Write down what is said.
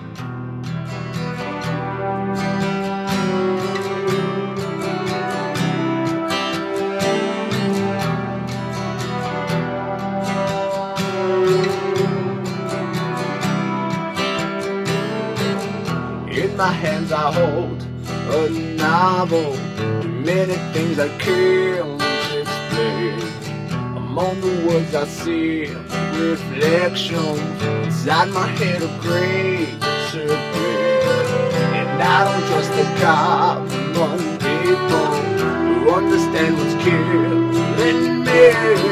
In my hands I hold a novel, many things I can't explain. Among the words I see reflections inside my head of great disappear. And I don't trust the common people who understand what's killing me.